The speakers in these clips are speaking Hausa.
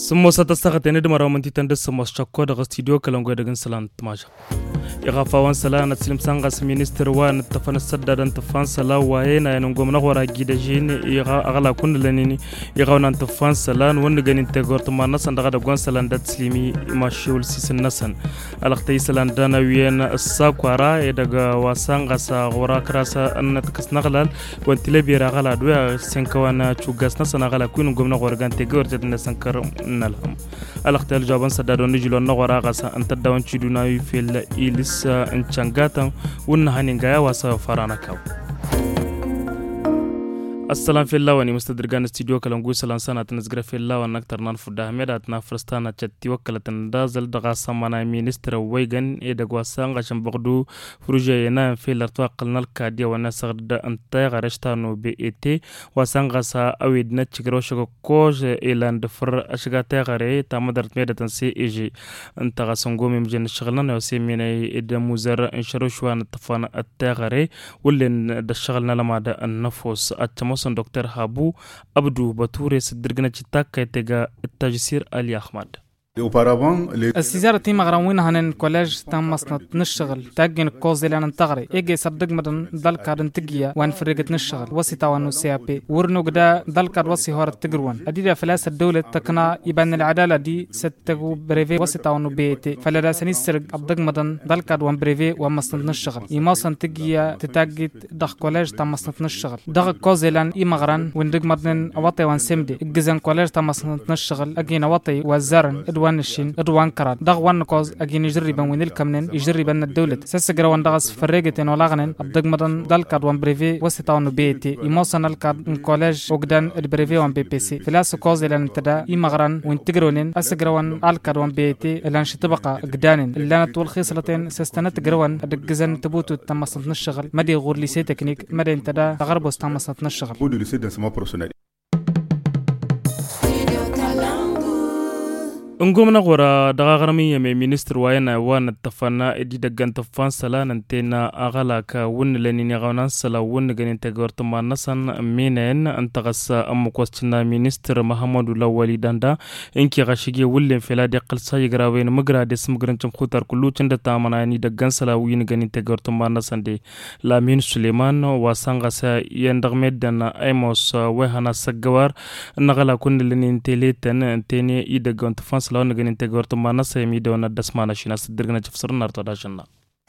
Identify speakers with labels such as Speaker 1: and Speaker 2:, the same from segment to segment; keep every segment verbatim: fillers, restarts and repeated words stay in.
Speaker 1: سمو ستستغت إن دمر ومنتي تندس مشكو دغ استديو كلامو دغن سلان تماجا يغافا وان سلا نتسلم سانغاس مينستر وان تفن السداد انتفان سلا وين ينغم نغورا جيدجين يغا اغلا كن لنيني يغاون انتفان سلا ون غن انتغور تما نسان دغ دغون سلان دتسليمي ماشول سيسن نسان الختي سلان دانا وين الساكوارا يدغ واسانغاس غورا كراسا ان تكسنغلال وانتلي بيرا غلا دو سنكوانا تشوغاس نسان غلا كون غم نغور غان تغور تدن سنكر نلهم الختي الجوابن سداد نجلو نغورا غاسا انت داون تشيدونا في الإيلس انشانغاتا ونهانينغايا واسا فراناكاو السلام في الله وني مستدرجان استديو كلامو سلان سنه تنزغر في الله ونكتر ننفد احمد نافرستانا تشتي وكلتن دازل دغا سمانا مينستر ويغن ايدغوا سانغا شمبغدو فروجينا في لرتوقلنا الكاديا ونسغد انت غرشتانو بي اي تي وسانغا سا اويدنا تشغروشو كوج ايلاند فر اشغاتا غري تامدرت ميدتن سي اي جي انت غسنغومي مجن شغلنا نوسي ميني ادموزر انشروشوان تفان التغري ولن دشغلنا لما دا النفوس اتم موسن دكتور هابو عبدو باتوري سدرغنا تشتاك كيتغا التجسير علي احمد
Speaker 2: السيزارة تيما غراوين هنن كوليج تام مصنط نشغل تاجين كوز اللي ننتغري ايجي صدق مدن دال كارن تجيا وان فرقت نشغل وسي تاوانو سي بي ورنو قدا دال كار وسي هور تجروان اديدا فلاس الدولة تقنا يبان العدالة دي ستجو بريفي وسي تاوانو بيتي فلا سنيسرق ابدق مدن دال كار وان بريفي وان مصنط نشغل يماصن تجيا تتاجد دخ كوليج تام مصنط نشغل دغ كوز اللي ايما غران وندق مدن اوطي وان سمدي اجزن كوليج تام مصنط نشغل اجين اوطي وزارن وانشين ادوان كراد دغ وان كوز اجين يجربا وين الكمنن يجربا الدوله سسغرا وان دغس فريغتين ولاغنن ابدغ مدن دالكاد وان بريفي وسيتاون بيتي ايموشنال كاد كوليج اوغدان البريفي وان بي بي سي فلاس كوز لان تدا يمغران وين تجرونين اسغرا وان الكاد وان بيتي لان شتبقى غدانن لان طول خيصلتين سستنت جروان دغزن تبوتو تمصنت نشغل مدي غور ليسي تكنيك مدي تدا تغربوس تمصنت نشغل
Speaker 3: بودو ليسي دانسمون بروفيسيونيل
Speaker 1: انغومنا غورا دغاغرمي يمي مينستر واينا وان التفانا ادي دغان تفان سلا ننتينا اغلاكا ون لنيني غونان سلا ون غنين تغورت ما نسان مينين انتغس ام كوستنا مينستر محمد الاولي داندا انكي غشيغي ولين فلا دقل ساي غراوين مغرا ديس مغرنچم خوتار كلو چند تامنا ني دغان سلا وين غنين تغورت ما نسان دي لامين سليمان واسانغسا يندغمد دان ايموس وهنا سغوار نغلا كون لنين تيليتن انتيني اي دغون تفان سلون غنين تغورت ما نسيمي دونا دسمانا شينا سدرغنا تفسر نارتو داشنا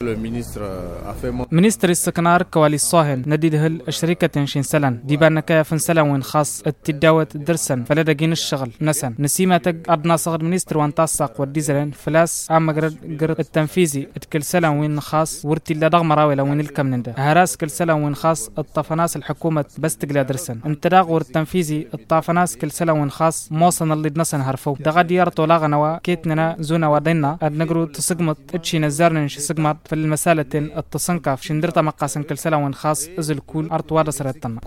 Speaker 2: منستر السكنار كوالي الصاهن نديده الشركة شين سلان ديبان كافن سلان وين خاص التداوة درسن فلا دقين الشغل نسن نسيمة تق أدنى صغر منستر وان تاسق والديزلين فلاس عم قرد قرد التنفيذي اتكل سلان وين خاص ورتي لا دغ مراوي وين الكم ده هراس كل سلان وين خاص الطفناس الحكومة بس تقلا درسن انت داغ التنفيذي الطفناس كل سلان وين خاص موصن اللي دنسن هرفو دغ ديار طولا نوا كيتنا زونا ودينا ادنقرو تسقمت اتشي نزارن نش سقمت في المسالة التصنكف شندرتا مقاسن كل سلة وين خاص ازل كون ارتوار سرطان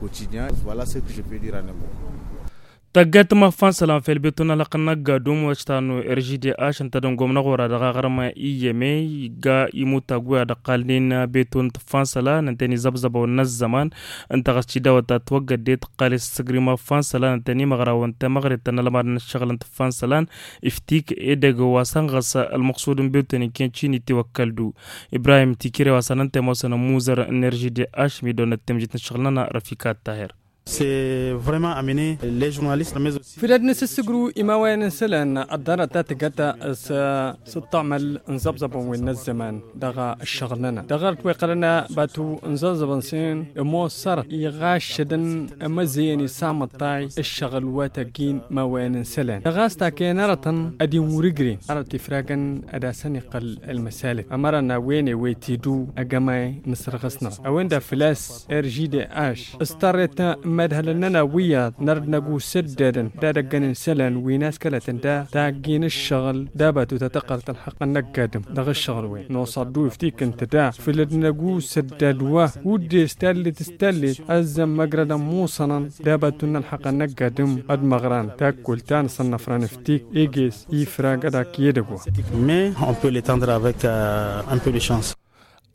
Speaker 1: تجت ما فان سلام في البيتنا لقنا قدوم واشتانو ارجي دي اش انت دون قومنا غورا دغا غرما ايمي غا يموت غوا دقالين بيتون فان سلا ننتني زبزب والنزمان انت غشي داوتا توقد دي تقال السغري ما فان سلا ننتني مغرا وانت مغرب تن لما نشغل انت فان سلان افتيك ايدغ واسنغس المقصود بيتني كينشيني توكلدو ابراهيم تيكيري واسن انت موسن موزر انرجي دي اش مي دون تمجيت نشغلنا رفيقات طاهر
Speaker 4: c'est vraiment amener les journalistes mais aussi
Speaker 5: في لدن سسجرو إماوين سلان الدارة تاتجتا س ستعمل نزبزب وين الزمان دغا الشغلنا دغا توقلنا باتو نزبزب سين مو صار يغاشدن مزيني سامطاي الشغل واتجين موين سلان دغا استاكينرة أدي مورجري على تفراجن أدا سنقل المسالك أمرنا وين ويتيدو أجمعي مصر غسنا أوين دا فلاس إرجي دي آش استرت مدهلنا ويا نرد نجو سددن دا دقن سلن ويناس كلتن دا تاجين الشغل دابتو تتقل تلحق النقادم دغ الشغل وين نوصدو يفتيك انت دا في لدنجو سددوا ودي استلت استلت أزم مجرد موصنا دابتو نلحق النقادم قد مغران تاكل تان صنفران فتيك إيجيس يفراق دا كيدقوا
Speaker 4: mais on peut l'étendre avec euh, un peu de chance.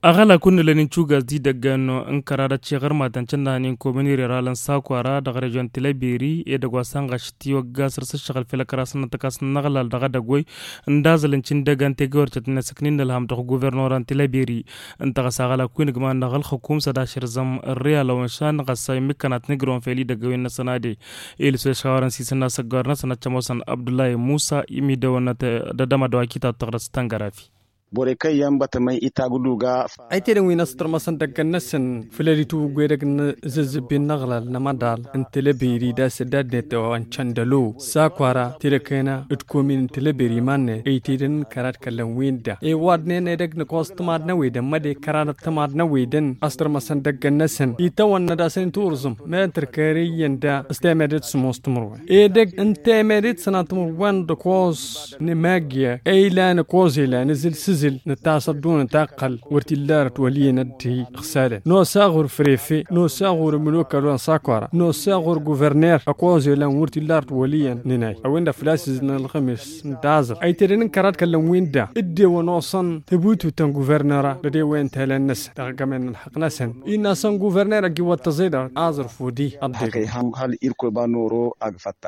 Speaker 1: agala kun lenin chuga di daga no ankara da cegar matancin da nin komini ralan sakwara daga region tilabiri e da gwasan gashti wa gasar sa shagal fila karasan ta kasan nagalal daga dagwai nda zalancin daga ante gawar tatina saknin da ham da gouverneuran tilabiri anta gasagala kun gama nagal hukum sa da shirzam real wa shan gasai mikanat negron feli daga win sanade il so shawaran si sanna sagar na sanna chamosan abdullahi musa imi da wana da dama da wakita tagras tangarafi
Speaker 3: bore kai yan bata mai ita gudu ga
Speaker 5: ai te dan wina star masan daga nasan filaritu gweda na zazzabin nagla na madal in telebiri da sadad ne to an chandalo sakwara tire kaina it komin telebiri manne ai te dan karat kallan winda e wad ne ne dag na customer na wida made karat tamar na widan astar masan daga nasan ita wanna da san tourism ma terkari yanda stemedet smostumur e dag intemedet sanatumur wanda kos ne magia ai la na kozila nizil siz نتاصر دون تاقل ورتلار تولي ندي خسالة نو ساغور فريفي نو ساغور ملوكا لون ساكورا نو ساغور غوفرنير أقوازي لان ورتلار تولي نيناي أوين دا فلاسز الخميس نتازر أي ترين كرات كلام وين دا إدي ونوصن تبوتو تان غوفرنيرا لدي وين تهلا الناس تاقا من الحق ناسن إنا سان غوفرنيرا جوا تزيدا آزر فودي
Speaker 3: أبدي هم هل إركو بانورو أغفتا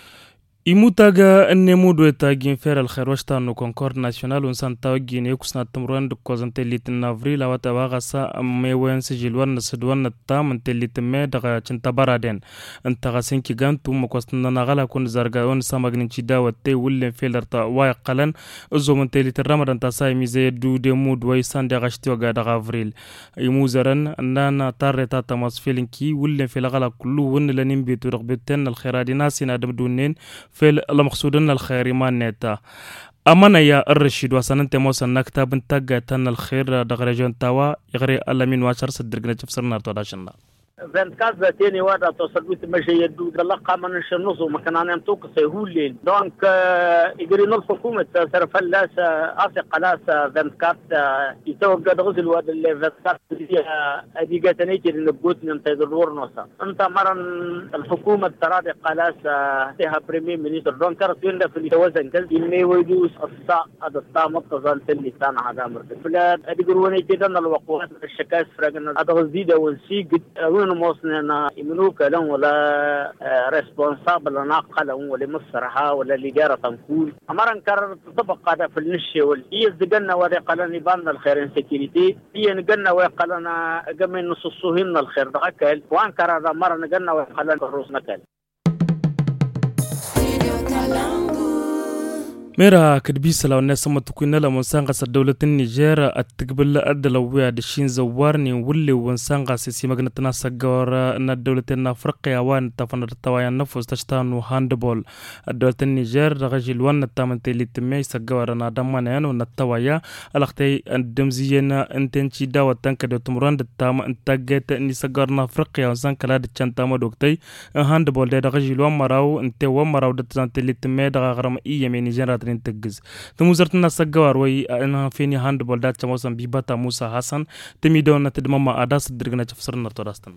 Speaker 1: imutaga annemudu etagin feral khairwashta no concord national un santa gine kusna tumruan de kozante litin avril awata bagasa mewen sijilwan sidwan tam telit me daga cinta baraden anta gasin ki gantu makosna nagala kun zarga on samagnin chidawate wulle felarta wa qalan uzum telit ramadan ta sai mize du de mud way sande gashti waga daga avril imuzaran nana tareta tamas felinki wulle felagala kullu won lanin bitu ragbeten al khairadi nasina dabdunen فيل المقصودن الخير ما نتا أمانا يا الرشيد وسننت موسى نكتب بنتاجة تن الخير دغرجون توا يغري ألمين واشر صدرنا تفسرنا توداشنا
Speaker 6: فانت كذا تاني واحد تصدقت ماشي يدو دلقة من الشنوس وما كان أنا متوقع سيهولين دونك يجري نص حكومة صرف اللاس أثق لاس فانت كذا يتوقع غزل واد اللي فانت كذا أدي جاتني كده نبوتني أنت يدور نصا أنت مرن الحكومة ترى قلاس فيها بريمير مينيستر دونك كرتين في التوازن كذا اللي ويدوس الصا هذا الصا متصل تلي كان هذا مرت فلا أدي جروني كده الوقوات الشكاس فرقنا هذا غزيدة ونسيج موصلنا يملوك لهم ولا ريسبونسابل ناقل ولا مصرها ولا لجارة تنقول أمرا كرر تطبق هذا في النشة والإيه زجنا ورقلنا يبان الخير سكيورتي هي نجنا ورقلنا جمع نصصهن الخير ذاكل وان كرر مرة نجنا ورقلنا الروس نكل
Speaker 1: ميرا كدبي سلاو الناس ما تكون لا منسانقة دولة النيجر التقبل الدلوية دشين زوارني ولي ونسانقة سيسي مغنتنا سجور ان الدولة الافريقيا وان تفنر التوايا النفوس تشتانو هاندبول الدولة النيجر رغجل وان التامن تيلي تمي سجور انا دمانيان وان التوايا الاختي الدمزيين انتنشي داوة تنك دو تمران دتام انتاقيت اني سجورنا افريقيا ونسانك لا دتشان تاما دوكتي هاندبول دي رغجل وان مراو انتي وان مراو دتزان تيلي تمي دغا غرام ايا مي نيجر تجز تموزرتنا سجوار وي أنا فيني هاند بولدات تموسن بيبتا موسى حسن تميدون تدمما أداس درجنا تفسرنا تراستن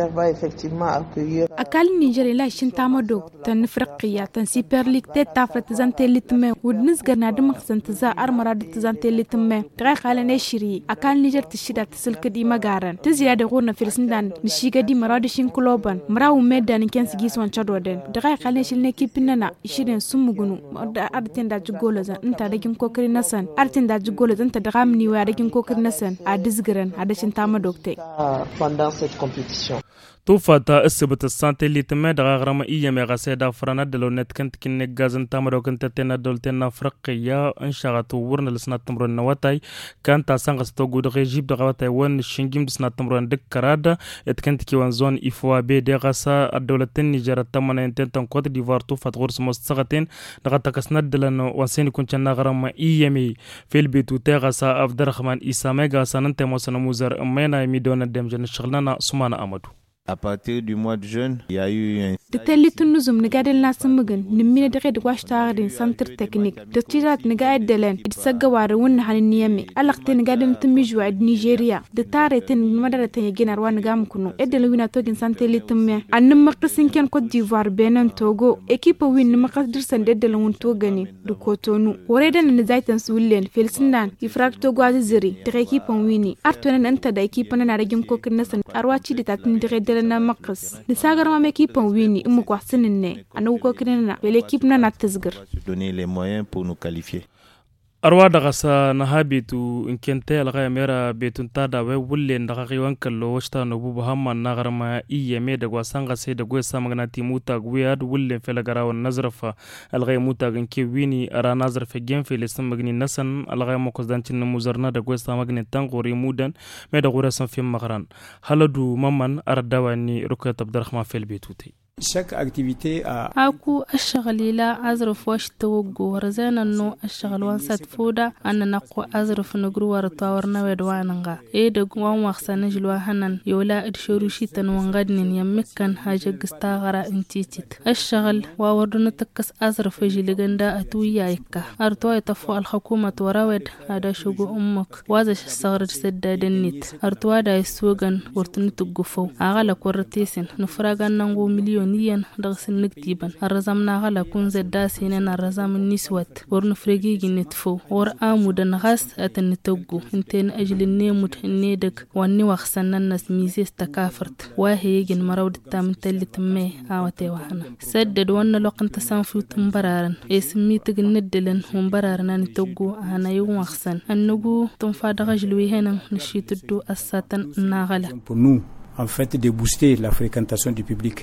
Speaker 7: أكال نيجر لا شن تامدو تنفرقية تنسيبر ليك تتافر تزانتي لتمه ودنسجرنا دمخسن تزا أرمراد تزانتي لتمه تغيق على نشري أكال نيجر تشيدا تسلك دي مغارن تزيادة غورنا فلسندان نشيغا دي مرادشين كلوبان مراو ميدان كنس جيسوان شادودن تغيق على نشيل نكي بننا يشيرين سمغنو أردتين da jugoloza inta dagin kokari nasan artin da jugoloza inta da gamni wa dagin kokari nasan a disgran a dashin tama dokte
Speaker 8: pendant cette compétition
Speaker 1: توفاتا السبت السانتي اللي تم دغاغرما إيا مغاسيدا فرنا دلونت كنت كن غازن تامرو كنت تنا دولتنا افريقيا انشغت ورن لسنا تمرو نواتاي كان تا سانغس توغو دغ جيب دغواتاي ون شينجيم دسنا تمرو دك كرادا ات كنت كي وان زون ايفوا بي دغاسا الدولتين نيجر تمنا انتن تن كوت ديفوار توفات غورس مستغتين دغتا كسند دلن وانسين كنت غرما إيا مي في البيت تغاسا عبد الرحمن عيسى ميغا سننت موسن موزر امينا ميدون دم جن شغلنا سمانا امدو
Speaker 9: À partir du mois de juin, il y a eu un...
Speaker 7: da tallitin nuzum ni gadel na samagan ni mine da red wash tarin center technique da tirat ni gaad delen id sagawar won hanin niyami alaqti ni gaden tumi juad Nigeria da taretin madara tan ginar wan gam kunu edel wina togin santelit me an maqsin ken Côte d'Ivoire Benin Togo equipe win maqdir san dedel won togani du Cotonou woredan ni zaitan sullen felsindan ifrak Togo aziri da equipe wini artonen anta da equipe na ragin kokin nasan arwaci da tatin da na maqas da sagar ma equipe wini imu ko xinne anu ko kinena l'équipe na natazgar
Speaker 9: donner les moyens pour nous qualifier.
Speaker 1: arwa daga sa na habitu inkente alga mera betun tada we wulle ndaga riwan kallo washta no bubu hamman na garma iye me da gwasanga sai da gwesa magana timuta gwiyad wulle fela garawan nazrafa alga muta ganke wini ara nazrafa gen fele samagni nasan alga mokos dancin muzarna da gwesa magni tangori mudan me da gura san fi magran haladu mamman ardawani rukayat abdurrahman fel betuti
Speaker 10: chaque activité a
Speaker 11: aku ashghali la azruf wash tawgu warzana no ashghal wan sat fuda anna naqo azruf nugru war tawarna wedwananga e de gwan waxsan jilwa hanan yola id shurushi tan wangadnin yamkan haja gistagara intitit ashghal wa warduna takas azruf jiliganda atuya ikka arto yatafu al hukuma warawed hada shugu ummuk waza sagrid saddadanit arto da isugan wartunu tugufo agala kortisin nufragan nango million niyan dagsin nigtiban arazam na gala kun zadda sinen arazam niswat warnu fregi ginetfo war amudan gas atan toggu inten ajlin nemut nedak wanni waxsanan nas mises takafart wa hegin marawd tam talit me awate wahana saddad wanna loqanta sanfu tumbararan esmi tignedelen hum bararan toggu ana yu waxsan annugu tum fadaga jlwi henan nishitudu asatan na gala
Speaker 10: pour nous en fait de booster la fréquentation du public.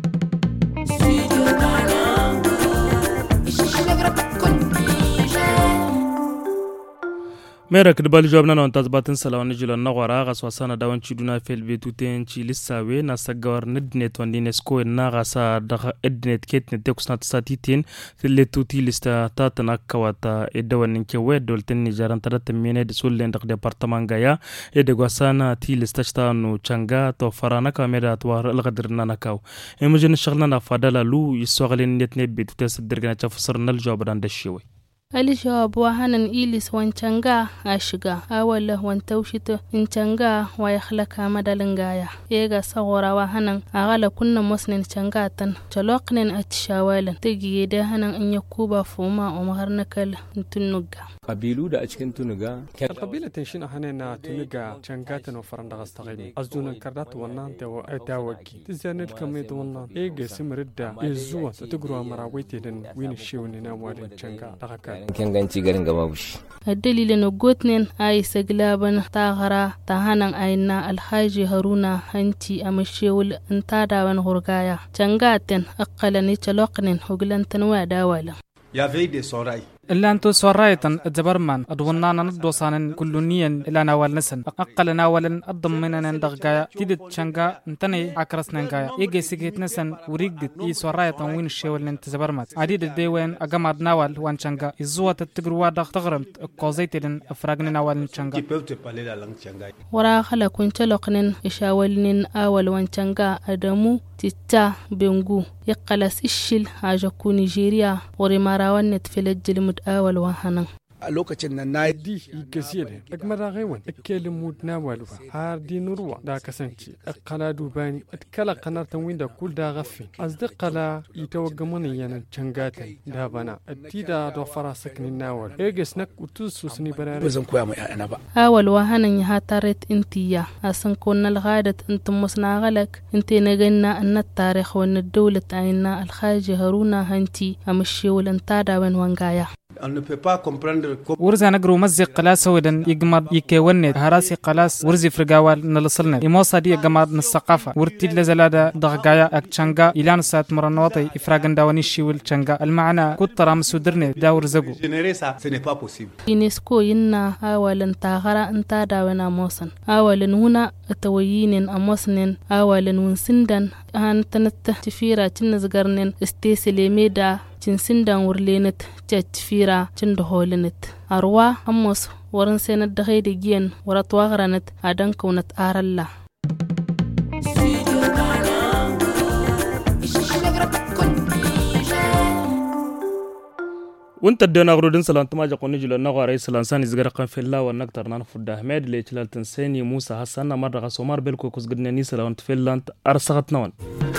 Speaker 1: mera kidbal jobna non tazbatin salawani julan nagwara ga swasana dawan chiduna fel betuten chi lissawe na sagawar nednet wandinesco na ga sa daga ednet ketne tekusnat satitin fil tuti lista tatana kawata edawan ke wedol ten nijaran tadat mene de sulen dak departement gaya e de gwasana ti lista stanu changa to farana kamera twar alqadirna nakaw emujin shagna na fadala lu yiswaglen netne betutes dirgana chafsarnal jobran dashiwe
Speaker 11: الجواب وهنن إيلس وانشانغا أشغا أولا وانتوشت انشانغا ويخلق مدلنغايا إيغا صغورا وهنن أغالا كنا مسنن شانغاتن شلوقنن أتشاوالا تجي دهنن إن يكوبا فوما ومغرنكال تنوغا
Speaker 12: قبيلو دا أشكن تنوغا
Speaker 5: القبيلة تنشين هننا تنوغا شانغاتن وفرندغ استغيني أزدون كردات ونان تاو أتاوكي تزاني الكميت ونان إيغا سمردا إزوة تتقروا مراويتي لن وين الشيوني ناوالين شانغا تغاكا
Speaker 12: kan ganci garin gaba bushi
Speaker 11: dalilin gotnen ay saglaban taghara tahanan ayna alhaji haruna hanci amashewul intadawan hurgaya cangaten aqalani chaloqnin huglantan wadawala
Speaker 13: ya veille des sorailles
Speaker 2: إلا أنتو سورايتن الزبرمان أدونانا ندوسانن كلونيا إلا نوال نسن أقل ناوالن أضمننا ندغايا تيدت شنغا انتني عكرس ننغايا إيجي سيكيت نسن وريقدت إي سورايتن وين الشيوال ننتزبرمات عديد الديوين أقامد ناوال وان شنغا إزوة التقروا داغ تغرمت قوزيتن أفراغن ناوال شنغا ورا خلقون چلوقنن إشاولنن آوال وان شنغا أدمو تتا بنغو يقلس إشيل هاجكو نيجيريا ورماراوان نتفلج لمد أول وهنا
Speaker 5: a lokacin nan na di gaskiya ne ak maragaiwan akkelin mud na walwa har di nurwa da kasance akala dubani atkala qanartan winda kul da gaffi asdiqala yitawaggamun yana cangatan da bana attida do fara saknin nawal eges nak utusus ni barare bazan koya mai ana ba
Speaker 11: awal wahanan ya hataret intiya asan kunnal ghadat antum musna galak inti naganna an tarikh wa an dawlat ayna al khaji haruna hanti amshi walan tada wan wangaya
Speaker 13: on ne peut pas comprendre
Speaker 2: ورزا نقرو مزق قلاس ودن يقمر يكونت هراسي قلاس ورزي فرقاوال نلصلنا يموصا دي يقمر نالثقافة ورتي لزلادة دغقايا اكتشانغا إلان سات مرنوطي إفراغن داوانيشي والتشانغا المعنى كترا مسودرني داور زقو
Speaker 11: ينسكو ينا آوالا تاغرا انتا داونا موسن آوالا هنا التويين أموسنين آوالا ونسندن هان تنت تفيرا تنزقرنين استيسلي ميدا تنسندن ورلينت تفيرا تندهولنت أروا أموس ورنسين الدغيد جين ورطواغرنت أدن كونت آر الله
Speaker 1: وانت دينا غرودن سلان تماجا قنجلو نغاري سلان ساني زغرقن في الله ونكتر نان فد احمد لي تلال تنسيني موسى حسن مره غسومار بلكو كوز قدني سلان تفلانت ارسغت نون